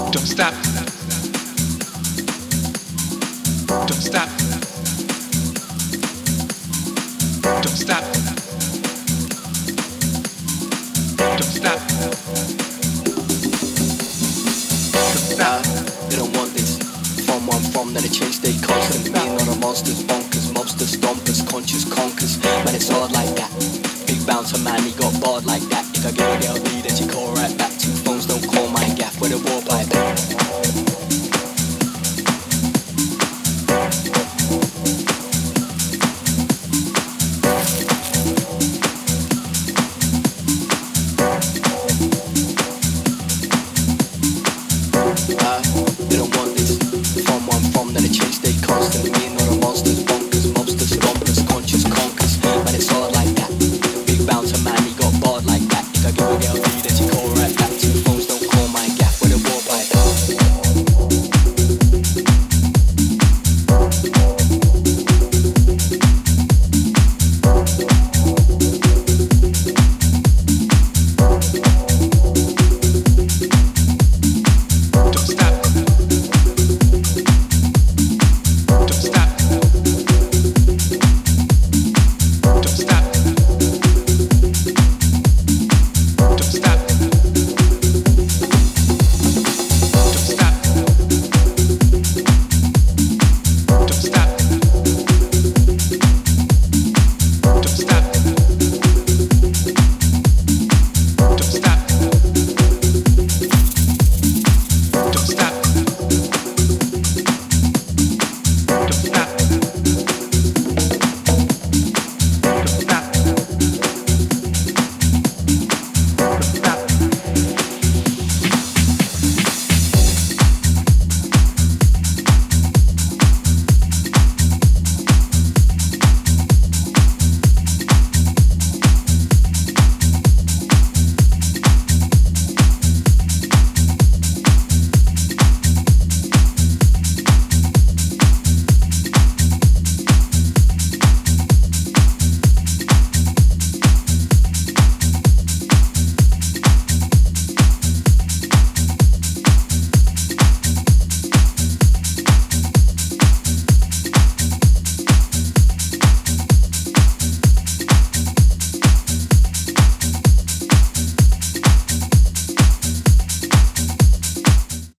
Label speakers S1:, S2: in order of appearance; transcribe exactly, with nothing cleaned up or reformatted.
S1: Don't stop. Don't stop. Don't stop. Don't stop. Don't stop.
S2: They don't want this. From where I'm from, then they change their constant. Being on a monsters, bonkers, mobsters, stompers, conscious conkers. Man, it's hard like that. Big bouncer, man, he got barred like that. If I get a girl lead, then she call right back. Two phones don't call my gaff with a war pipe. Uh, they don't want this. From where I'm from, then they change their constant.